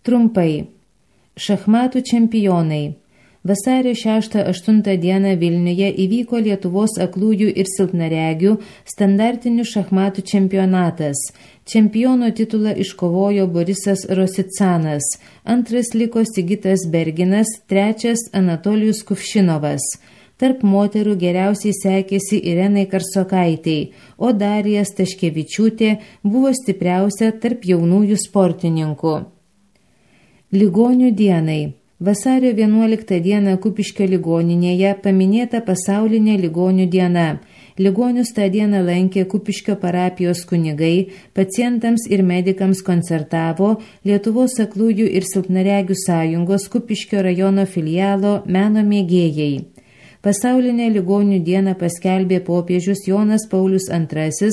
Trumpai. Šachmatų čempionai. Vasario 6-8 dieną Vilniuje įvyko Lietuvos aklųjų ir silpnaregių standartinių šachmatų čempionatas. Čempiono titulą iškovojo Borisas Rosicanas, antras liko Sigitas Berginas, trečias Anatolijus Kuvšinovas. Tarp moterų geriausiai sekėsi Irenai Karsokaitei, o Darija Staškevičiūtė buvo stipriausia tarp jaunųjų sportininkų. Ligonių dienai. Vasario 11 dieną Kupiškio ligoninėje paminėta pasaulinė ligonių diena. Ligonius tą dieną lankė Kupiškio parapijos kunigai, pacientams ir medikams koncertavo Lietuvos aklųjų ir silpnaregių sąjungos Kupiškio rajono filialo meno mėgėjai. Pasaulinę ligonių dieną paskelbė popiežius Jonas Paulius II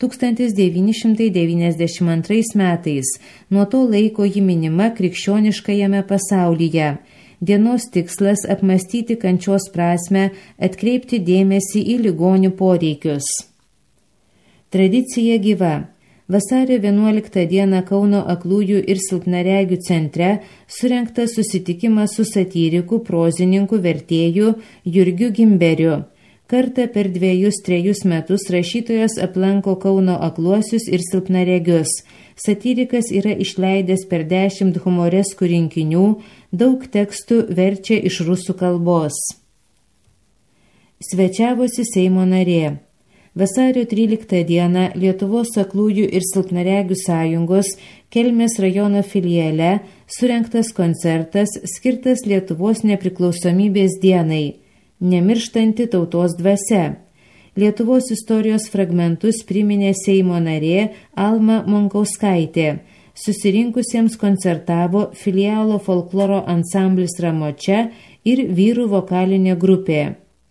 1992 metais. Nuo to laiko ji minima krikščioniškajame pasaulyje. Dienos tikslas apmastyti kančios prasmę, atkreipti dėmesį į ligonių poreikius. Tradicija gyva. Vasario 11 dieną Kauno aklųjų ir silpnaregių centre surengtas susitikimas su satyriku, prozininku, vertėju Jurgiu Gimberiu. Kartą per 2-3 metus rašytojas aplanko Kauno akluosius ir silpnaregius. Satyrikas yra išleidęs per 10 humoreskų rinkinių, daug tekstų verčia iš rusų kalbos. Svečiavosi Seimo narė. Vasario 13 dieną Lietuvos aklųjų ir silpnaregių sąjungos Kelmės rajono filiale surengtas koncertas skirtas Lietuvos nepriklausomybės dienai – Nemirštanti tautos dvasia. Lietuvos istorijos fragmentus priminė Seimo narė Alma Monkauskaitė. Susirinkusiems koncertavo filialo folkloro ansamblis Ramočia ir vyrų vokalinė grupė.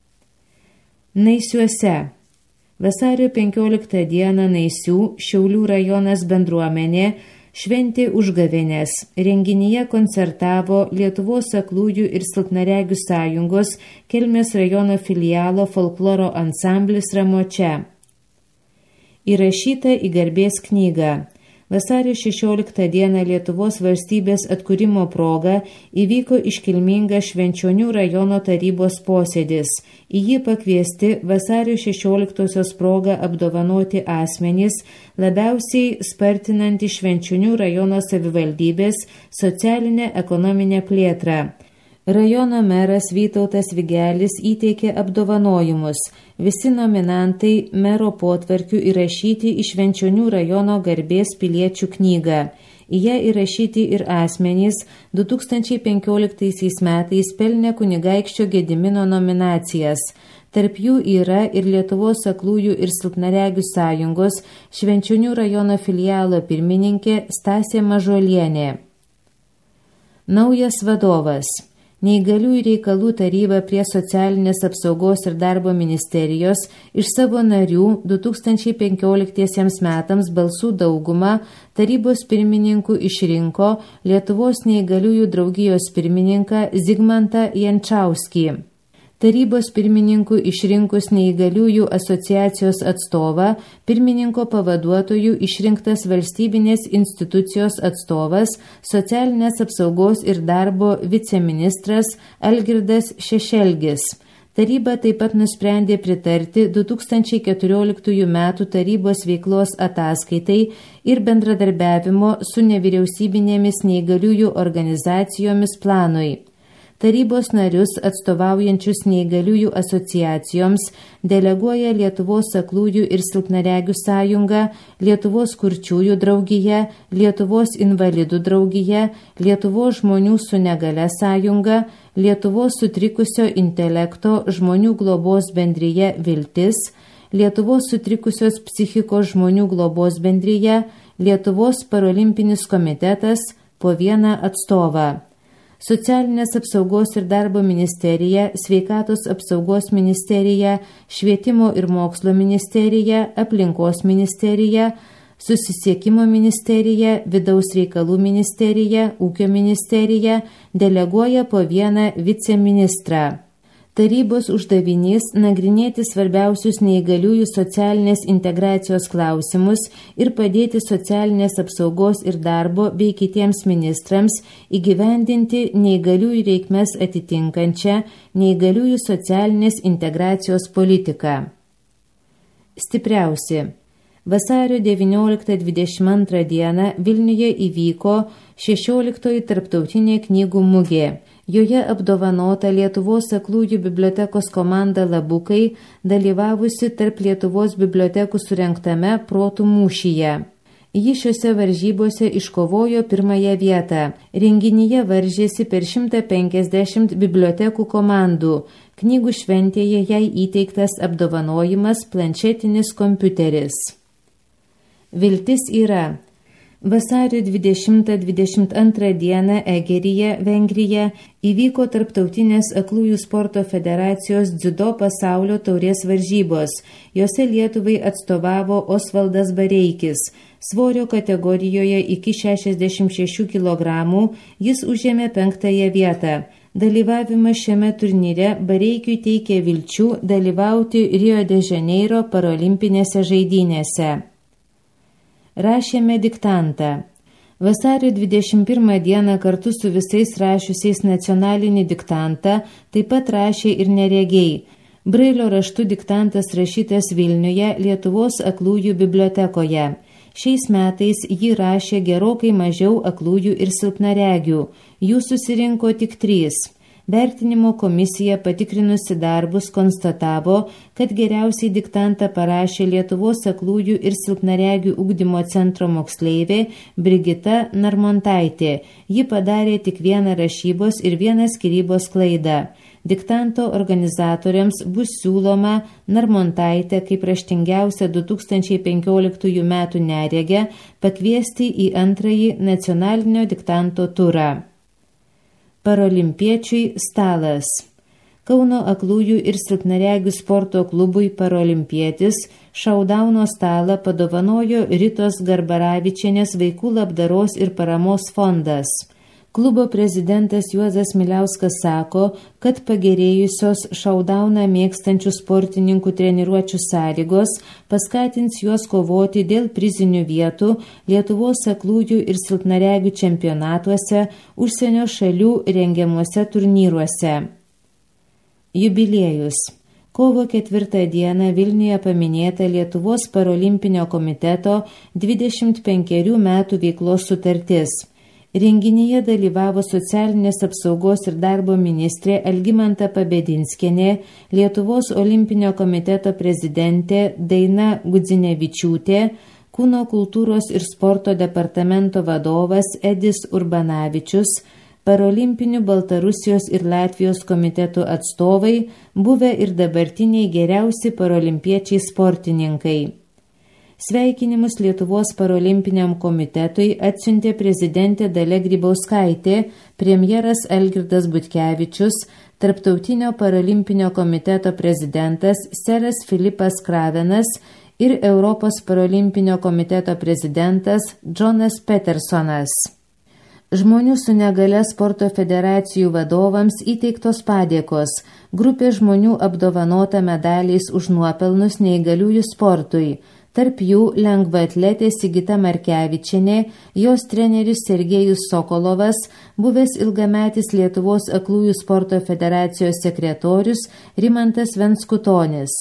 Naisiuose. Vasario 15 dieną Naisių Šiaulių rajonas bendruomenė šventė užgavėnes. Renginyje koncertavo Lietuvos aklųjų ir silpnaregių sąjungos Kelmės rajono filialo folkloro ansamblis Ramočia. Įrašyta į garbės knygą. Vasario 16 dieną Lietuvos valstybės atkūrimo proga įvyko iškilmingas Švenčionių rajono tarybos posėdis. Į jį pakviesti vasario 16 proga apdovanoti asmenys, labiausiai spartinantys Švenčionių rajono savivaldybės socialinę ekonominę plėtrą. Rajono meras Vytautas Vigelis įteikė apdovanojimus. Visi nominantai mero potvarkių įrašyti į Švenčionių rajono garbės piliečių knygą. Į ją įrašyti ir asmenys 2015 metais pelnė kunigaikščio Gedimino nominacijas. Tarp jų yra ir Lietuvos aklųjų ir silpnaregių sąjungos Švenčionių rajono filialo pirmininkė Stasė Mažuolienė. Naujas vadovas. Neįgaliųjų reikalų taryba prie socialinės apsaugos ir darbo ministerijos iš savo narių 2015 metams balsų daugumą tarybos pirmininku išrinko Lietuvos neįgaliųjų draugijos pirmininką Zigmantą Jančauskį. Tarybos pirmininku išrinkus neįgaliųjų asociacijos atstovą, pirmininko pavaduotojų išrinktas valstybinės institucijos atstovas, socialinės apsaugos ir darbo viceministras Algirdas Šešelgis. Taryba taip pat nusprendė pritarti 2014 metų tarybos veiklos ataskaitai ir bendradarbiavimo su nevyriausybinėmis neįgaliųjų organizacijomis planui. Tarybos narius atstovaujančius neįgaliųjų asociacijoms deleguoja Lietuvos aklųjų ir silpnaregių sąjunga, Lietuvos kurčiųjų draugija, Lietuvos invalidų draugija, Lietuvos žmonių su negale sąjunga, Lietuvos sutrikusio intelekto žmonių globos bendrija Viltis, Lietuvos sutrikusios psichikos žmonių globos bendrija, Lietuvos parolimpinis komitetas po vieną atstovą. Socialinės apsaugos ir darbo ministerija, Sveikatos apsaugos ministerija, Švietimo ir mokslo ministerija, Aplinkos ministerija, Susisiekimo ministerija, Vidaus reikalų ministerija, Ūkio ministerija deleguoja po vieną viceministrą. Tarybos uždavinys nagrinėti svarbiausius neįgaliųjų socialinės integracijos klausimus ir padėti socialinės apsaugos ir darbo bei kitiems ministrams įgyvendinti neįgaliųjų reikmes atitinkančią neįgaliųjų socialinės integracijos politiką. Stipriausi. Vasario 19-22 dieną Vilniuje įvyko 16 tarptautinė knygų mugė. Joje apdovanota Lietuvos aklųjų bibliotekos komanda Labukai, dalyvavusi tarp Lietuvos bibliotekų surengtame protų mūšyje. Ji šiose varžybose iškovojo pirmąją vietą. Renginyje varžėsi per 150 bibliotekų komandų. Knygų šventėje jai įteiktas apdovanojimas planšetinis kompiuteris. Viltis yra. Vasario 20-22 dieną Egeryje, Vengrija, įvyko Tarptautinės aklųjų sporto federacijos dziudo pasaulio taurės varžybos. Jose Lietuvai atstovavo Osvaldas Bareikis. Svorio kategorijoje iki 66 kg jis užėmė 5 vietą. Dalyvavimas šiame turnyre Bareikiui teikė vilčių dalyvauti Rio de Janeiro parolimpinėse žaidynėse. Rašėme diktantą. Vasario 21 dieną kartu su visais rašiusiais nacionalinį diktantą taip pat rašė ir neregiai. Brailio raštu diktantas rašytas Vilniuje Lietuvos aklųjų bibliotekoje. Šiais metais jį rašė gerokai mažiau aklųjų ir silpnaregių. Jų susirinko tik 3. Vertinimo komisija patikrinusi darbus konstatavo, kad geriausiai diktantą parašė Lietuvos aklųjų ir silpnaregių ugdymo centro moksleivė Brigita Narmontaitė. Ji padarė tik 1 rašybos ir 1 skyrybos klaidą. Diktanto organizatoriams bus siūloma Narmontaitę kaip raštingiausią 2015 metų neregę pakviesti į 2. nacionalinio diktanto turą. Parolimpiečiui stalas. Kauno aklųjų ir silpnaregių sporto klubui Parolimpietis šaudauno stalą padovanojo Ritos Garbaravičienės vaikų labdaros ir paramos fondas. Klubo prezidentas Juozas Miliauskas sako, kad pagerėjusios šaudauną mėgstančių sportininkų treniruočių sąlygos paskatins juos kovoti dėl prizinių vietų Lietuvos aklųjų ir silpnaregių čempionatuose, užsienio šalių rengiamuose turnyruose. Jubiliejus. Kovo 4 dieną Vilniuje paminėta Lietuvos parolimpinio komiteto 25 metų veiklos sutartis. Renginyje dalyvavo socialinės apsaugos ir darbo ministrė Algimanta Pabedinskienė, Lietuvos olimpinio komiteto prezidentė Daina Gudzinevičiūtė, kūno kultūros ir sporto departamento vadovas Edis Urbanavičius, parolimpinių Baltarusijos ir Latvijos komitetų atstovai, buvę ir dabartiniai geriausi parolimpiečiai sportininkai. Sveikinimus Lietuvos parolimpiniam komitetui atsiuntė prezidentė Dalia Grybauskaitė, premjeras Algirdas Butkevičius, Tarptautinio parolimpinio komiteto prezidentas seras Filipas Kravenas ir Europos parolimpinio komiteto prezidentas Džonas Petersonas. Žmonių su negale sporto federacijų vadovams įteiktos padėkos. Grupė žmonių apdovanota medaliais už nuopelnus neįgaliųjų sportui. Tarp jų lengvaatletė Sigita Markevičienė, jos treneris Sergejus Sokolovas, buvęs ilgametis Lietuvos aklųjų sporto federacijos sekretorius Rimantas Venskutonis.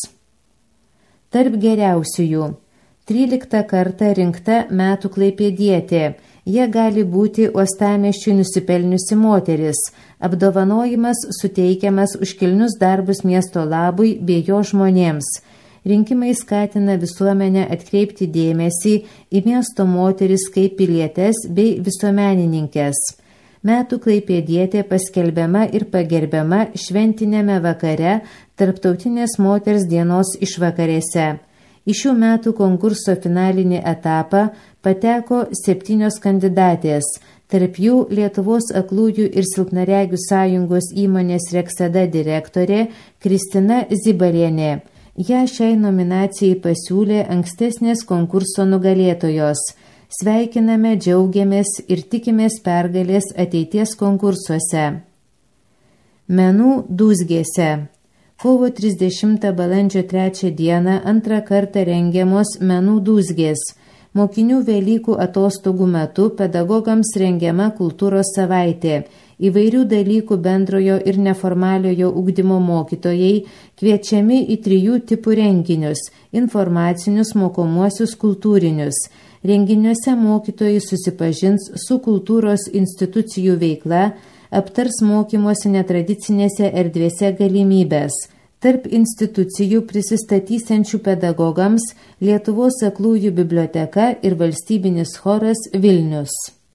Tarp geriausiųjų 13 kartą rinkta metų klaipėdietė. Jie gali būti uostamiesčiui nusipelniusi moteris. Apdovanojimas suteikiamas už kilnius darbus miesto labui bei jo žmonėms. Rinkimai skatina visuomenę atkreipti dėmesį į miesto moteris kaip pilietes bei visuomenininkės. Metų klaipėdietė paskelbiama ir pagerbiama šventinėme vakare Tarptautinės moters dienos išvakarėse. Į šių metų konkurso finalinį etapą pateko 7 kandidatės, tarp jų Lietuvos aklųjų ir silpnaregių sąjungos įmonės Reksada direktorė Kristina Zibarienė. Ją šiai nominacijai pasiūlė ankstesnės konkurso nugalėtojos. Sveikiname, džiaugiamės ir tikimės pergalės ateities konkursuose. Menų dūzgėse. Kovo 30 balandžio 3 dieną antrą kartą rengiamos menų dūzgės. Mokinių Velykų atostogų metu pedagogams rengiama kultūros savaitė. Įvairių dalykų bendrojo ir neformaliojo ugdymo mokytojai kviečiami į 3 tipų renginius – informacinius, mokomuosius, kultūrinius. Renginiuose mokytojai susipažins su kultūros institucijų veikla, aptars mokymosi netradicinėse erdvėse galimybės. Tarp institucijų prisistatysiančių pedagogams Lietuvos aklųjų biblioteka ir valstybinis choras Vilnius.